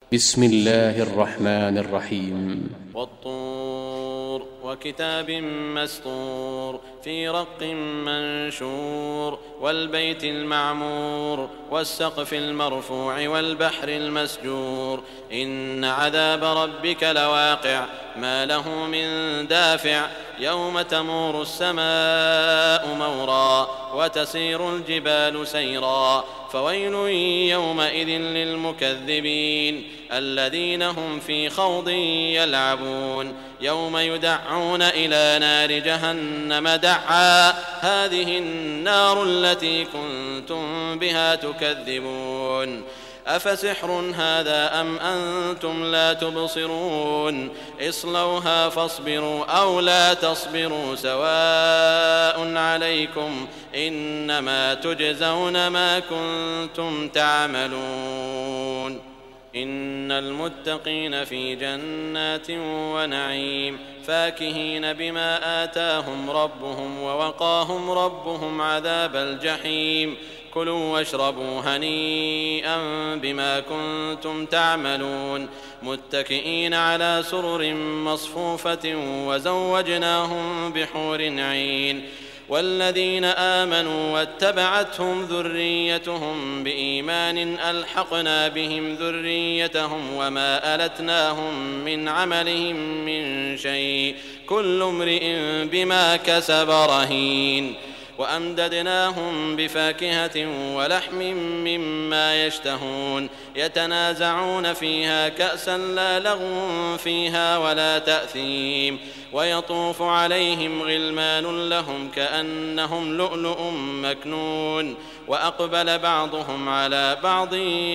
بسم الله الرحمن الرحيم. والطور وكتاب مسطور في رق منشور والبيت المعمور والسقف المرفوع والبحر المسجور إن عذاب ربك لواقع ما له من دافع يوم تمور السماء مورا وتسير الجبال سيرا فويل يومئذ للمكذبين الذين هم في خوض يلعبون يوم يدعون إلى نار جهنم دعا هذه النار التي كنتم بها تكذبون أفسحر هذا أم أنتم لا تبصرون اصلوها فاصبروا أو لا تصبروا سواء عليكم إنما تجزون ما كنتم تعملون إن المتقين في جنات ونعيم فاكهين بما آتاهم ربهم ووقاهم ربهم عذاب الجحيم كلوا واشربوا هنيئا بما كنتم تعملون متكئين على سرر مصفوفة وزوجناهم بحور عين والذين آمنوا واتبعتهم ذريتهم بإيمان ألحقنا بهم ذريتهم وما ألتناهم من عملهم من شيء كل امرئ بما كسب رهين وأمددناهم بفاكهة ولحم مما يشتهون يتنازعون فيها كأسا لا لغو فيها ولا تأثيم ويطوف عليهم غلمان لهم كأنهم لؤلؤ مكنون وأقبل بعضهم على بعض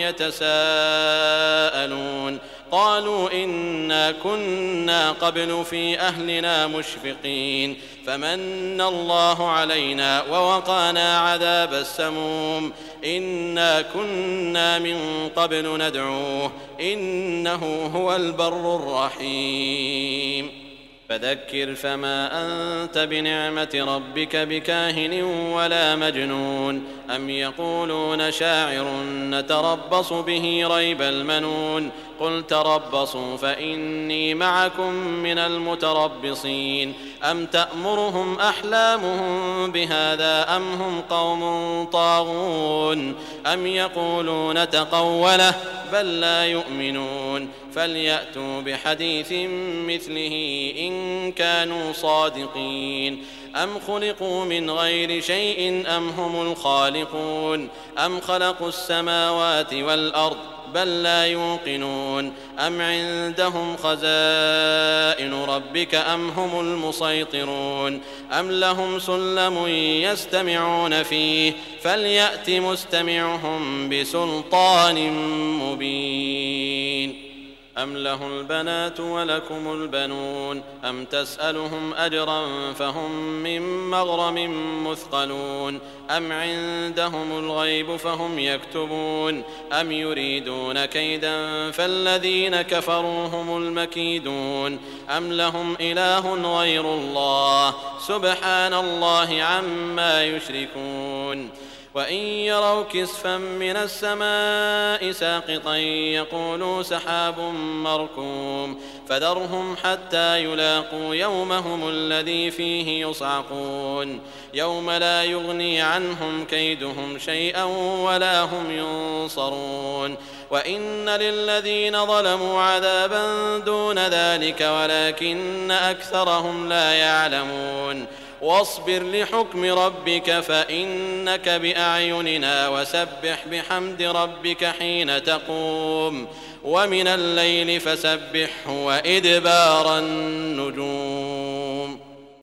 يتساءلون قالوا إنا كنا قبل في أهلنا مشفقين فمن الله علينا ووقانا عذاب السموم إنا كنا من قبل ندعوه إنه هو البر الرحيم فذكر فما أنت بنعمة ربك بكاهن ولا مجنون أم يقولون شاعر نتربص به ريب المنون قل تربصوا فإني معكم من المتربصين أم تأمرهم أحلامهم بهذا أم هم قوم طاغون أم يقولون تقوله بل لا يؤمنون فليأتوا بحديث مثله إن كانوا صادقين أم خلقوا من غير شيء أم هم الخالقون أم خلقوا السماوات والأرض بل لا يوقنون أم عندهم خزائن ربك أم هم المسيطرون أم لهم سلم يستمعون فيه فليأت مستمعهم بسلطان مبين أم له البنات ولكم البنون أم تسألهم أجرا فهم من مغرم مثقلون أم عندهم الغيب فهم يكتبون أم يريدون كيدا فالذين كفروا هم المكيدون أم لهم إله غير الله سبحان الله عما يشركون وإن يروا كسفا من السماء ساقطا يقولوا سحاب مركوم فذرهم حتى يلاقوا يومهم الذي فيه يصعقون يوم لا يغني عنهم كيدهم شيئا ولا هم ينصرون وإن للذين ظلموا عذابا دون ذلك ولكن أكثرهم لا يعلمون واصبر لحكم ربك فإنك بأعيننا وسبح بحمد ربك حين تقوم ومن الليل فسبحه وإدبار النجوم